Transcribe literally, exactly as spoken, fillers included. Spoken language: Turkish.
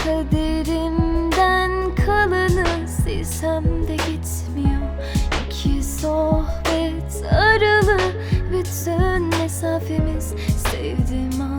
Kaderimden kalanı silsem de gitmiyor. İki sohbet aralı bütün mesafemiz, sevdim